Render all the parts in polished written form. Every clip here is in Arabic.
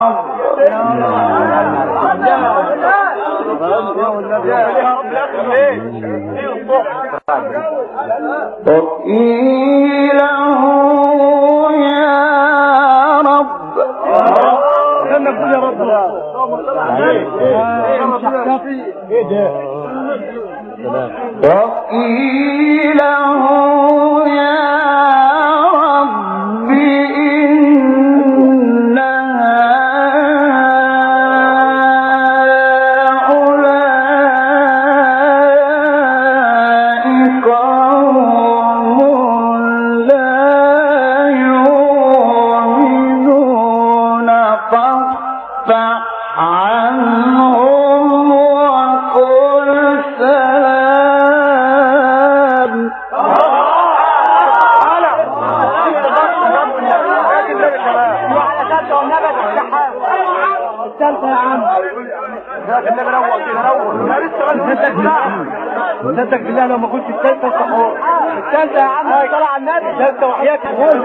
صدق بالله لو ما كنت الثالثة صحور الثالثة يا عم طلع على النبي الثالثة وحياتك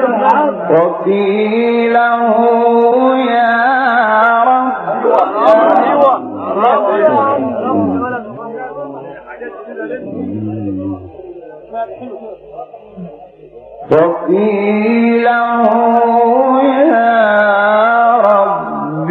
وقيله يا رب وقيله يا رب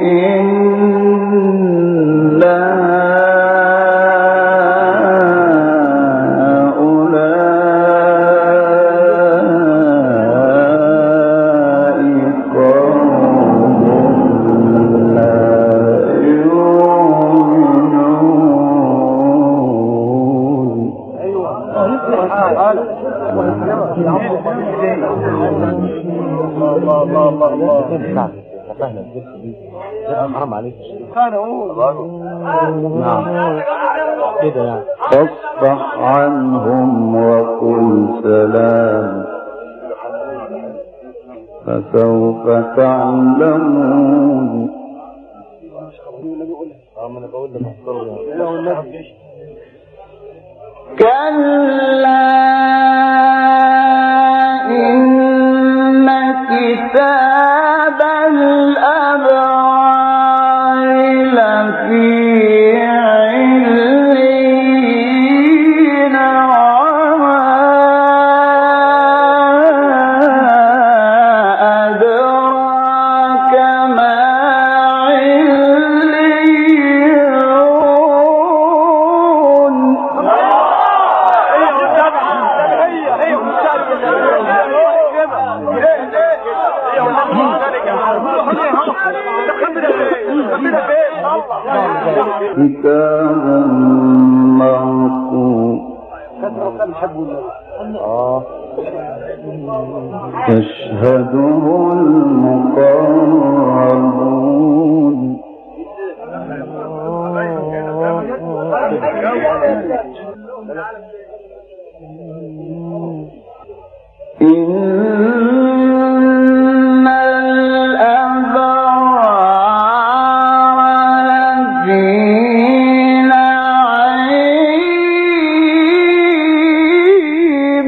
حرام عليك انا اقول نعم كده يعني فاصفح عنهم وقل سلام فسوف تعلمون. كلا إن كتاب الأبرار لفي عليين وما أدراك ما عليون. كتاب مرقوم يشهده المقربون. إن الأبرار لفي نعيم.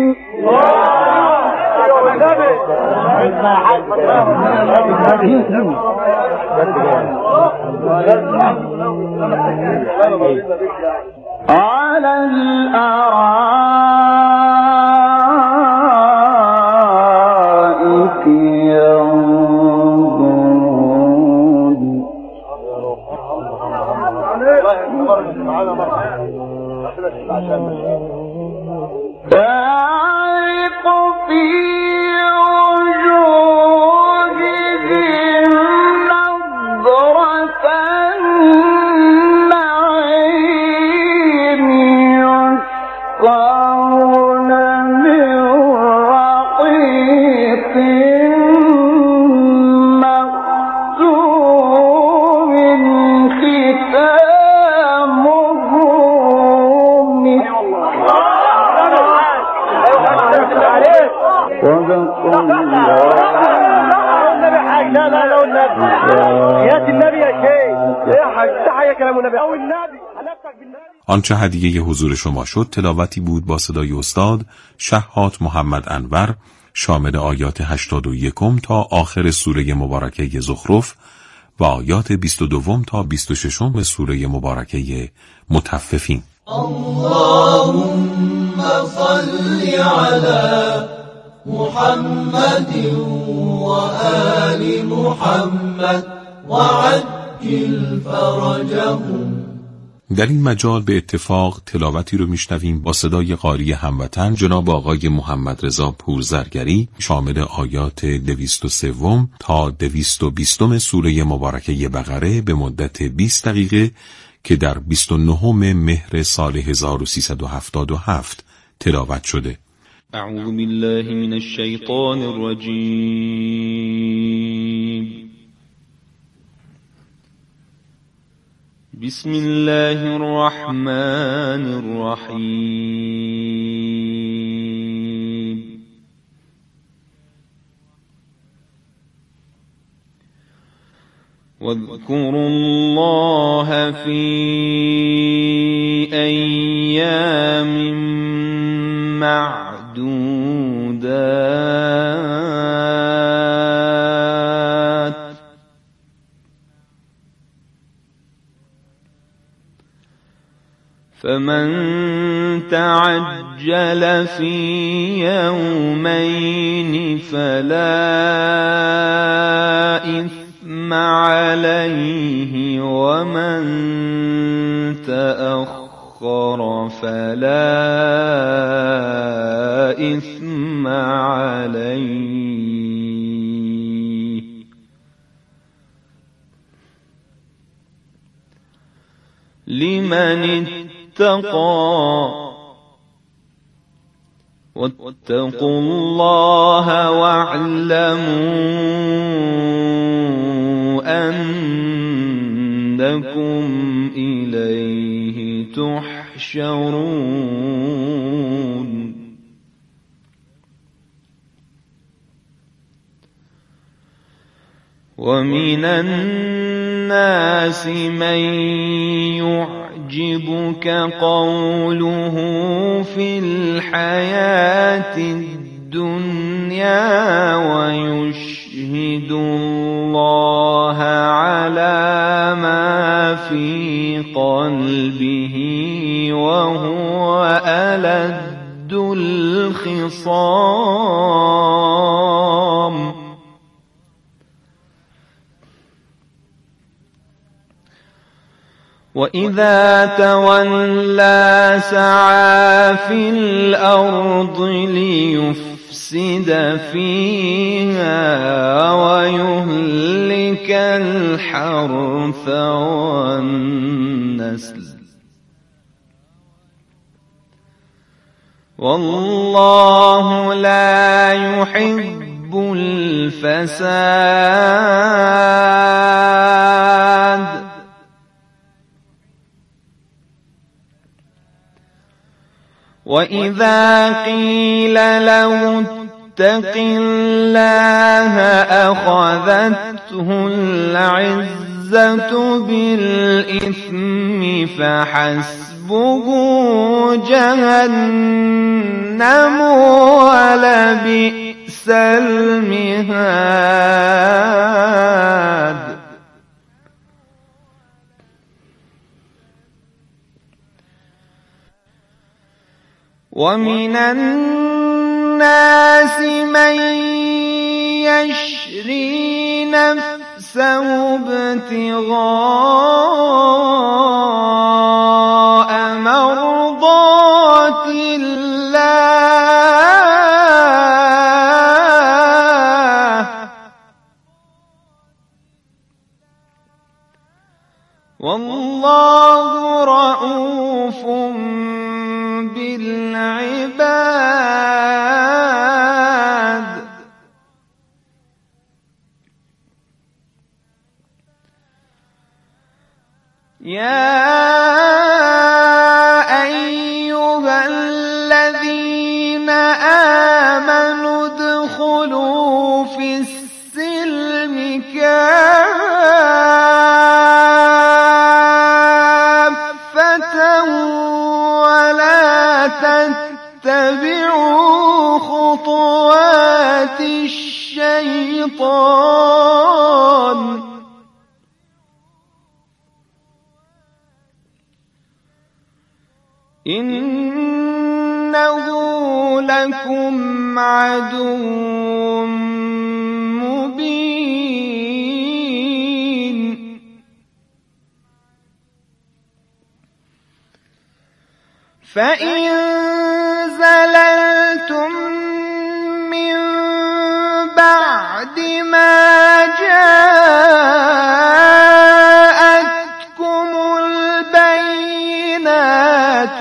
على الأرائك ينظرون. تعرف في وجوههم نضرة النعيم يسقون من رحيق مختوم ختامه مسك. صدق الله. يا النبي يا شيخ يا حاج تحية كلام النبي او النبي حلفتك بالنبي. آنچه هدیه حضور شما شد تلاوتی بود با صدای استاد شهاد محمد انور شامل آیات 81 تا آخر سوره مبارکه زخرف و آیات 22 تا 26 سوره مبارکه مطففین. اللهم صل على محمد و آل محمد و عجل فرجهم. در این مجال به اتفاق تلاوتی رو میشنویم با صدای قاری هموطن جناب آقای محمد رضا پورزرگری، شامل آیات 203 تا 220 سوره مبارکه بقره به مدت 20 دقیقه که در 29 مهر سال 1377 تلاوت شده. اعوذ بالله من الشیطان الرجیم. بسم الله الرحمن الرحیم. واذكروا الله في أيام معدودات فمن تعجل في يومين فلا إثم عليه ومن تأخر فلا إثم عليه لمن اتقى واتقوا الله واعلموا أنكم إليه تحشرون. ومن الناس من يعجبك قوله في الحياة الدنيا ويشهد الله على ما في قلبه وهو ألد الخصام. وإذا تولى سعى في الأرض ليفسد فيها ويهلك الحرث والنسل والله لا يحب الفساد. وإذا قيل له اتق الله أخذته العزة بالإثم فحسبه جهنم ولبئس المهاد. ومن الناس من يشري نفسه ابتغاء مرضات الله والله رؤوف بالعباد. يا أيها الذين آمنوا ادخلوا في السلم كافة ولا تتبعوا خطوات الشيطان إنه لكم عدو مبين فإن زللتم من بعد ما جاءتكم البينات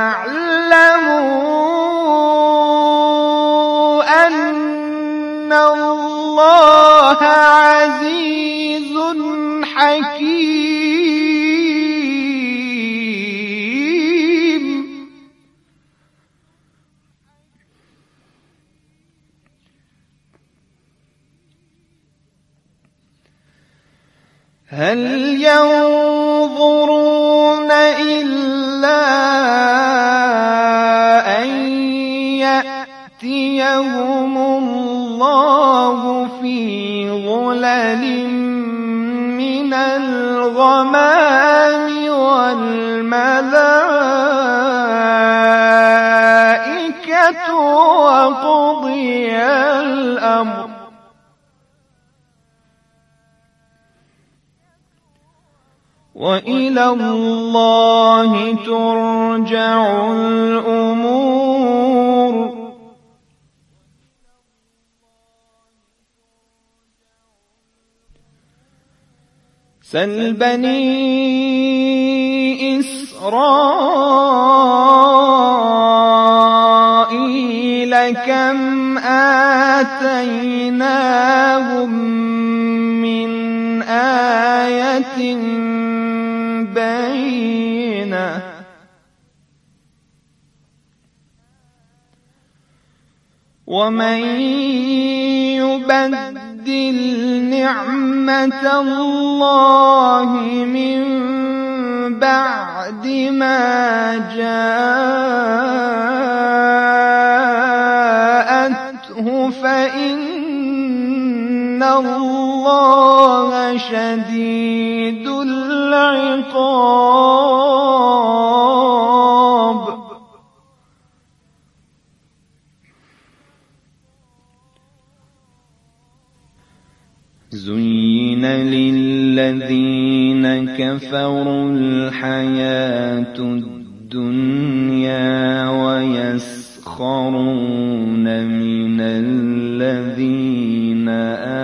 فاعلموا أن الله عزيز حكيم. هل ينظرون إلا أن يأتيهم الله في ظلل من الغمام والملائكة وقضي الأمر وإلى الله ترجع الأمور. سل بني إسرائيل كم آتيناهم من آية بينة ومن يبدل نعمة الله من بعد ما جاءته فإن الله شديد العقاب. زين للذين كفروا الحياة الدنيا ويسخرون من الذين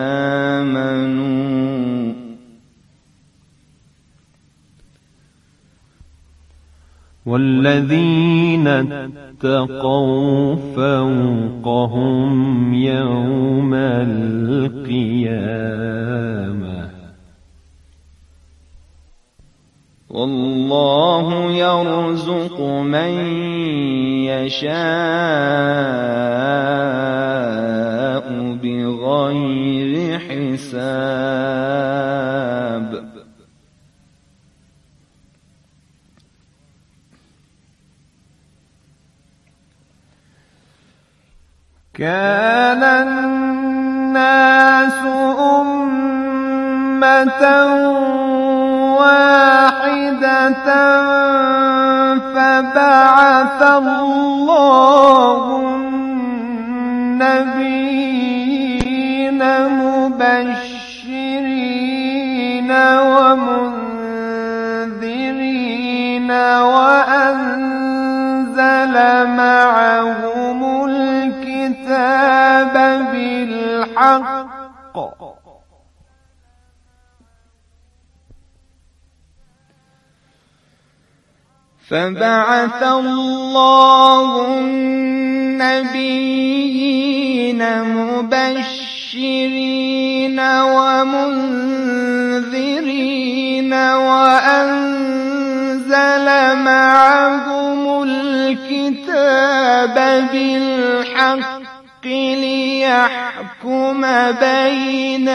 آمنوا والذين اتقوا فوقهم يوم القيامة والله يرزق من يشاء بغير حساب. كان الناس أمة واحدة فبعث الله النبيين مبشرين ومنذرين وأنزل معهم الكتاب بالحق فبعث الله النبيين مبشرين ومنذرين وأنزل معهم الكتاب بالحق ليحكم بين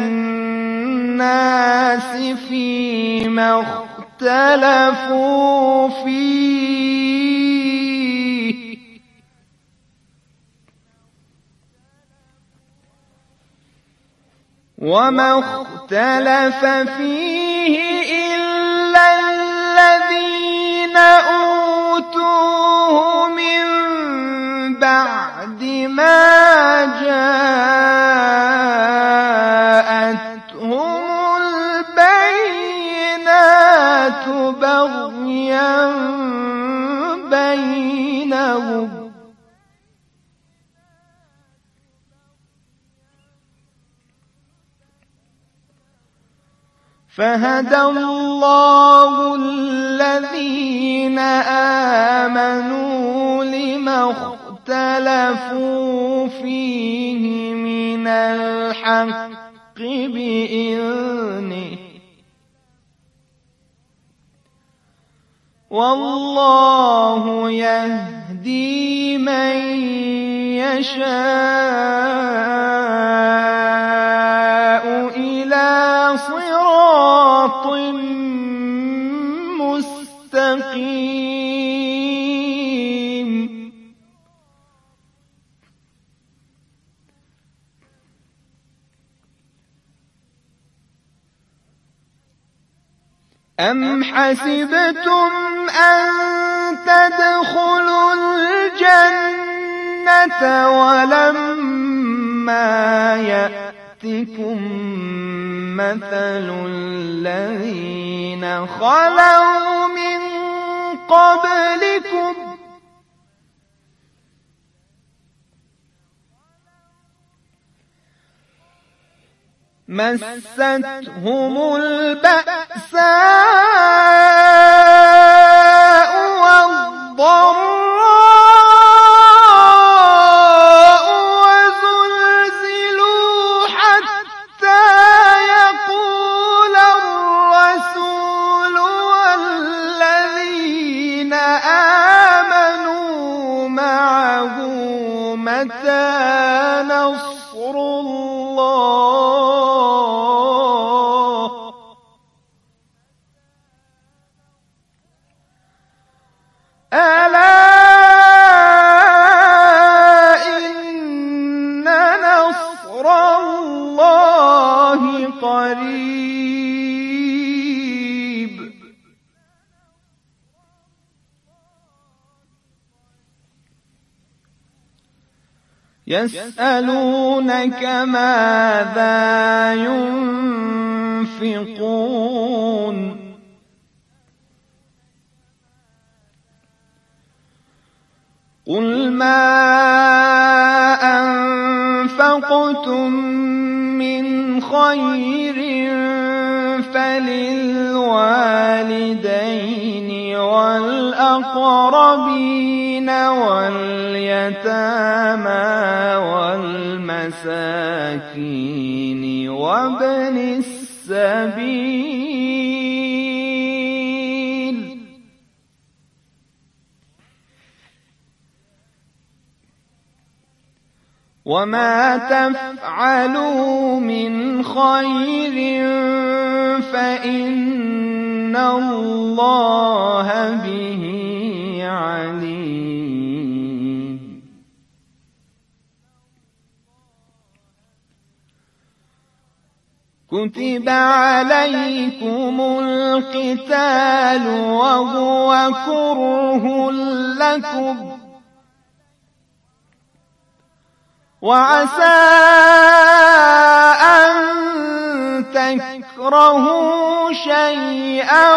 الناس فيما اختلفوا فيه وما اختلف فيه إلا الذين أوتوا جاءتهم البينات بغيا بينهم فهدى الله الذين آمنوا لما اختلفوا فيه من الحق بإذنه والله يهدي من يشاء إلى صراط مستقيم أم حسبتم أن تدخلوا الجنة ولما يأتكم مثل الذين خلوا من قبلكم مستهم البأساء والضراء وزلزلوا حتى يقول الرسول والذين آمنوا معه متى نصر الله ألا إن نصر الله قريب يسألونك ماذا ينفقون قل ما أنفقتم من خير فللوالدين والأقربين واليتامى والمساكين وابن السبيل وما تفعلوا من خير فإن الله به عليم كتب عليكم القتال وهو كره لكم وعسى أن تكرهوا شيئا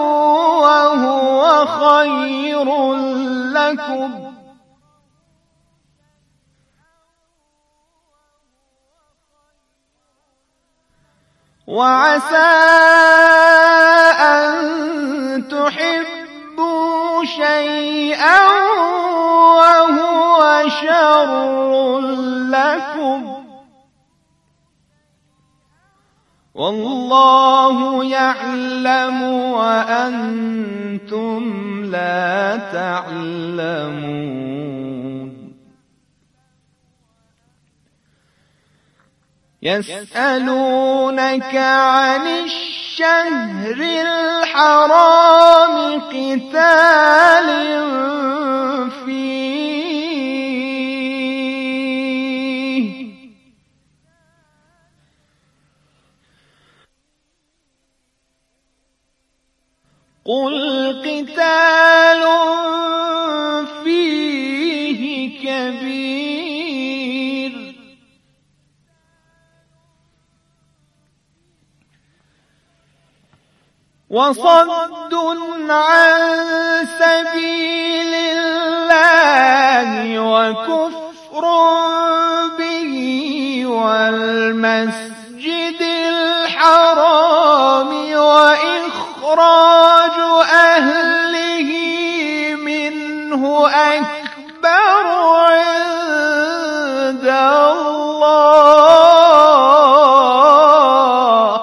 وهو خير لكم وعسى أن تحبوا شيئا وهو شر لكم والله يعلم وأنتم لا تعلمون يسألونك عن الشهر الحرام قتال فيه قل قتال فيه كبير وصد عن سبيل الله وكفر به والمسجد الحرام وإخراج أهله منه أكبر عند الله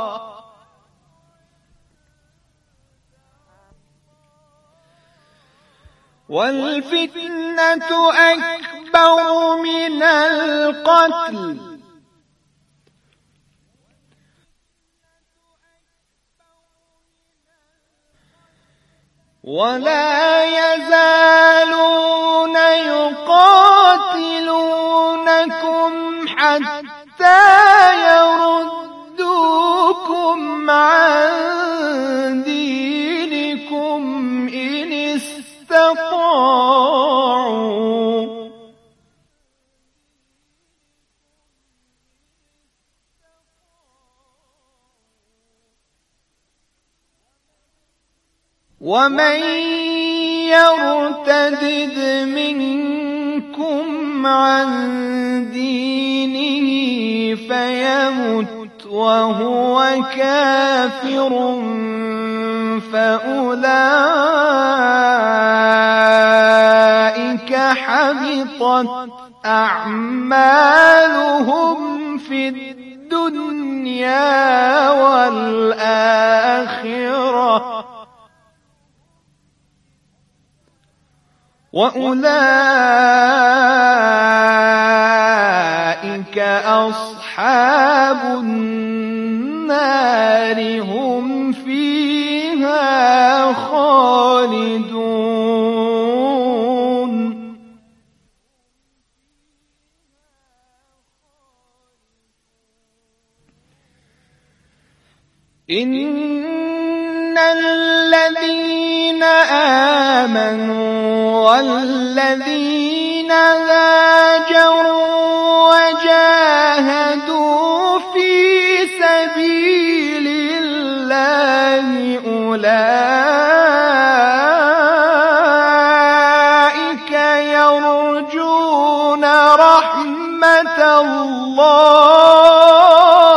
والفتنة أكبر من القتل ولا يزالون يقاتلونكم حتى يردوكم عن دينكم إن استطاعوا ومن يرتد منكم عن دينه فيمت وهو كافر فأولئك حبطت أعمالهم في الدنيا والآخرة وأولئك أصحاب النار هم فيها خالدون إن الذين آمنوا والذين هاجروا وجاهدوا في سبيل الله أولئك يرجون رحمة الله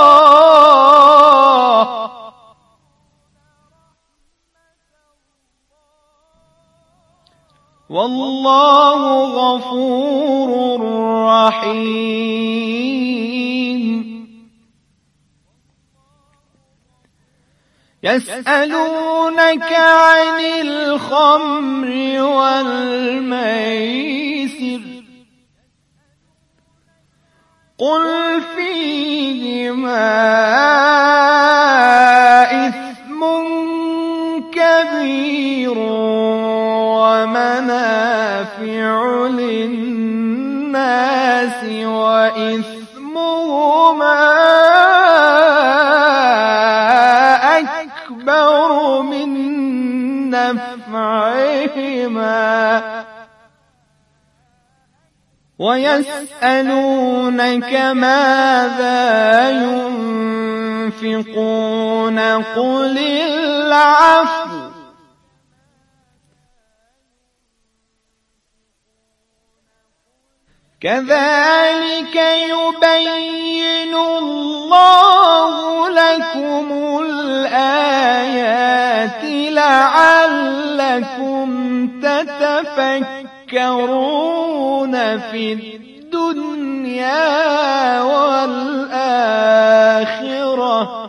والله غفور رحيم يسألونك عن الخمر والميسر قل فيهما إثم كبير ومنافع للناس وإثمهما أكبر من نفعهما ويسألونك ماذا ينفقون قل العفو كذلك يبين الله لكم الآيات لعلكم تتفكرون في الدنيا والآخرة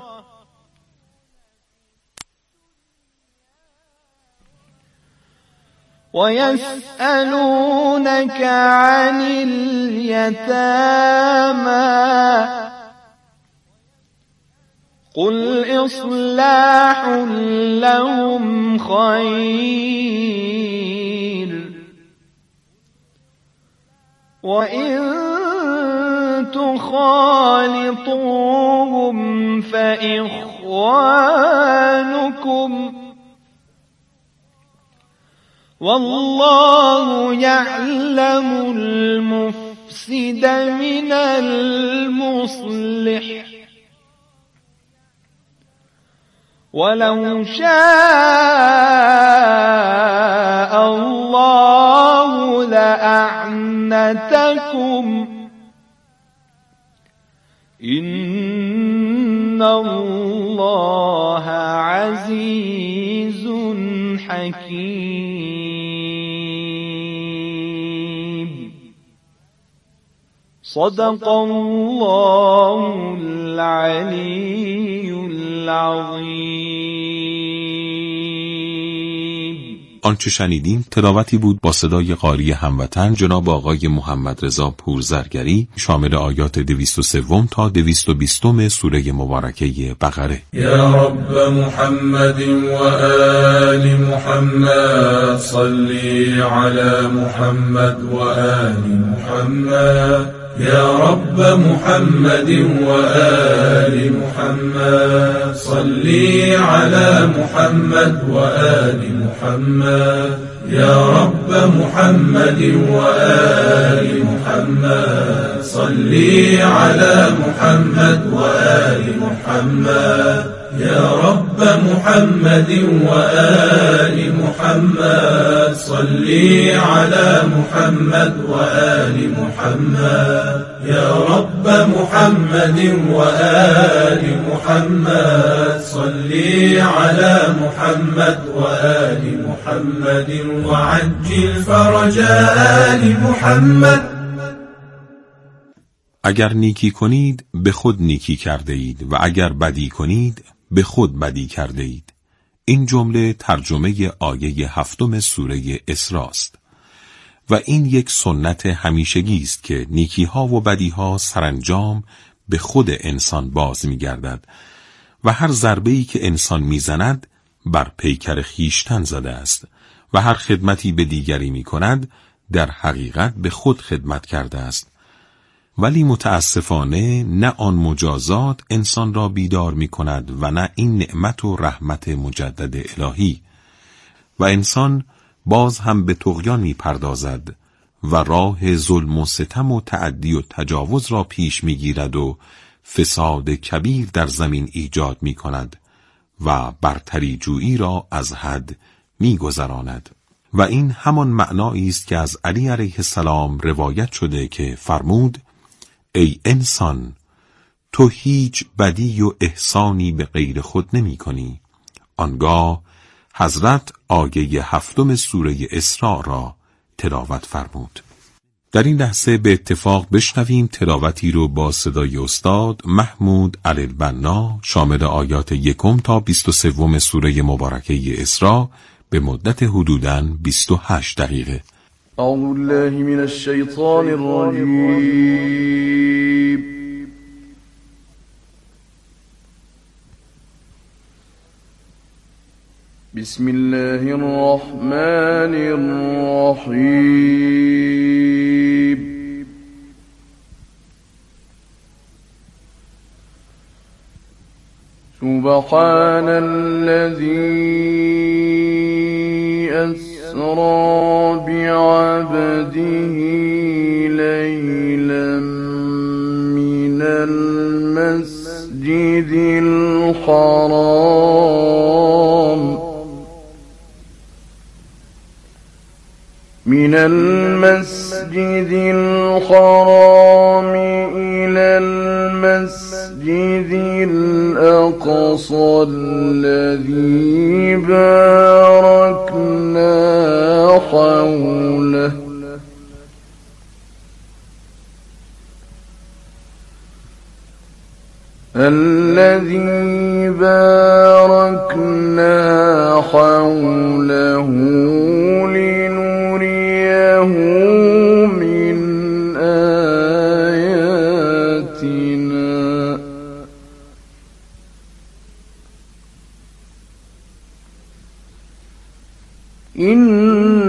ويسألونك عن اليتامى قل إصلاح لهم خير وإن تخالطوهم فإخوانكم والله يعلم المفسد من المصلح ولو شاء الله لأعنتكم إن الله عزيز حكيم. صدق الله العلي العظیم. آنچه شنیدیم تلاوتی بود با صدای قاری هموطن جناب آقای محمد رضا پورزرگری شامل آیات 203 تا 220 سوره مبارکه بقره. یا رب محمد و آل محمد صلی علی محمد و آل محمد. يا رب محمد وآل محمد صلي على محمد وآل محمد. يا رب محمد وآل محمد صلي على محمد وآل محمد. يا رب محمد وآل محمد صلي على محمد وآل محمد. يا رب محمد وآل محمد صلي على محمد وآل محمد وعجل فرج آل محمد. اگر نیکی کنید به خود نیکی کرده اید و اگر بدی کنید به خود بدی کرده اید. این جمله ترجمه آیه 7 سوره اسراء است و این یک سنت همیشگی است که نیکی‌ها و بدی‌ها سرانجام به خود انسان باز می‌گردد و هر ضربه‌ای که انسان می‌زند بر پیکر خویشتن زده است و هر خدمتی به دیگری می‌کند در حقیقت به خود خدمت کرده است. ولی متاسفانه نه آن مجازات انسان را بیدار می کند و نه این نعمت و رحمت مجدد الهی و انسان باز هم به طغیان می پردازد و راه ظلم و ستم و تعدی و تجاوز را پیش می گیرد و فساد کبیر در زمین ایجاد می کند و برتری جویی را از حد می گذراند. و این همان معنایی است که از علی علیه السلام روایت شده که فرمود: ای انسان، تو هیچ بدی و احسانی به غیر خود نمی کنی. آنگاه حضرت آیه 7 سوره اسراء را تلاوت فرمود. در این لحظه به اتفاق بشنویم تلاوتی رو با صدای استاد محمود علی‌البنا شامل آیات 1 تا 23 سوره مبارکه اسراء به مدت حدوداً 28 دقیقه. اعوذ بالله من الشیطان الرجیم. بسم الله الرحمن الرحیم. سبحان الذي أسرى بعبده ليلا من المسجد الحرام إلى المسجد الأقصى الذي باركنا حوله لنريه من آياتنا إن